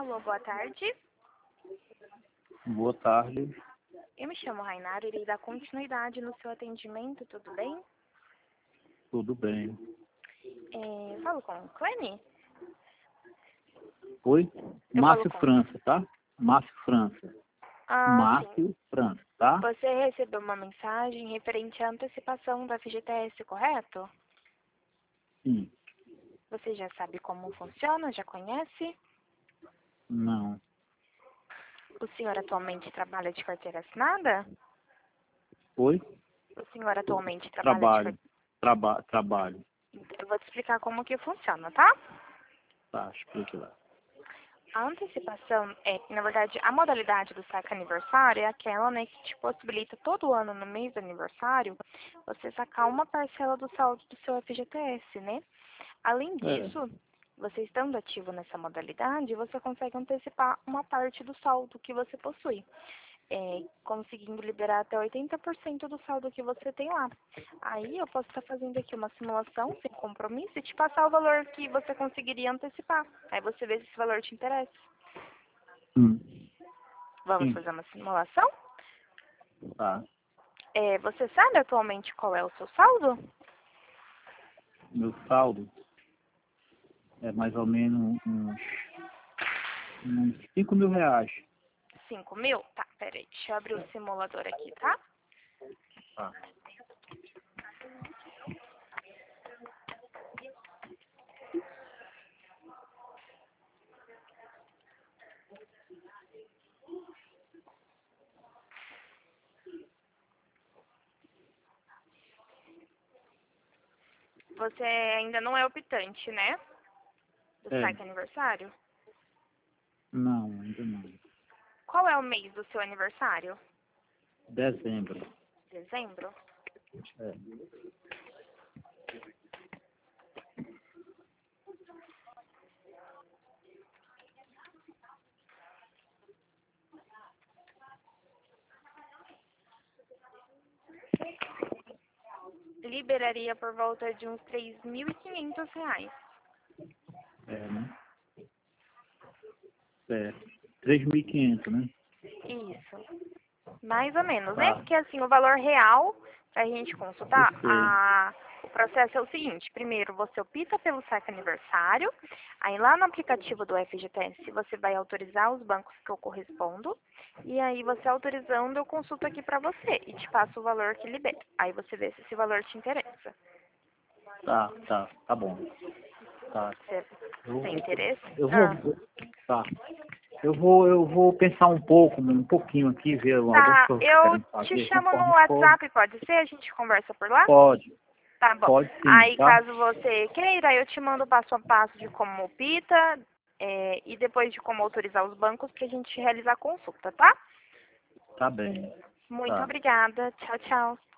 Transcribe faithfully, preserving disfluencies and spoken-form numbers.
Alô, boa tarde. Boa tarde. Eu me chamo Rainara, irei dar continuidade no seu atendimento, tudo bem? Tudo bem. É, falo com o Clene? Oi? Eu Márcio falo com... França, tá? Márcio França. Ah, sim. Márcio França, tá? Você recebeu uma mensagem referente à antecipação do F G T S, correto? Sim. Você já sabe como funciona? Já conhece? Não. O senhor atualmente trabalha de carteira assinada? Oi? O senhor atualmente trabalha de Trabalho. carteira... Traba trabalho. Eu vou te explicar como que funciona, tá? Tá, explique lá. A antecipação é, na verdade, a modalidade do saque aniversário é aquela, né, que te possibilita todo ano, no mês do aniversário, você sacar uma parcela do saldo do seu F G T S, né? Além É. disso, você estando ativo nessa modalidade, você consegue antecipar uma parte do saldo que você possui, é, conseguindo liberar até oitenta por cento do saldo que você tem lá. Aí eu posso estar fazendo aqui uma simulação sem compromisso e te passar o valor que você conseguiria antecipar. Aí você vê se esse valor te interessa. Hum. Vamos Sim. fazer uma simulação? Tá. É, você sabe atualmente qual é o seu saldo? Meu saldo é mais ou menos uns, uns cinco mil reais. Cinco mil? Tá, peraí. Deixa eu abrir o simulador aqui, tá? Tá. Você ainda não é optante, né? Do É. saque aniversário? Não, ainda não. Qual é o mês do seu aniversário? Dezembro. Dezembro? É. Liberaria por volta de uns três mil e quinhentos reais. É, né? É. três mil e quinhentos, né? Isso. Mais ou menos, né? Tá. Porque assim, o valor real, pra gente consultar, Eu sei. a... o processo é o seguinte. Primeiro, você opta pelo saque aniversário. Aí lá no aplicativo do F G T S, você vai autorizar os bancos que eu correspondo. E aí você autorizando, eu consulto aqui pra você e te passo o valor que libera. Aí você vê se esse valor te interessa. Tá, tá, tá bom. Tá. Você Eu, tem interesse? eu vou, Ah. tá. Eu vou, eu vou pensar um pouco, um pouquinho aqui, ver algumas Tá, coisas que eu querem te fazer, chamo no conforme for. WhatsApp, pode ser? A gente conversa por lá? Pode, Tá bom. pode sim, Aí, tá? caso você queira, eu te mando passo a passo de como opta é, e depois de como autorizar os bancos pra gente realizar a consulta, tá? Tá bem. Muito Tá. obrigada. Tchau, tchau.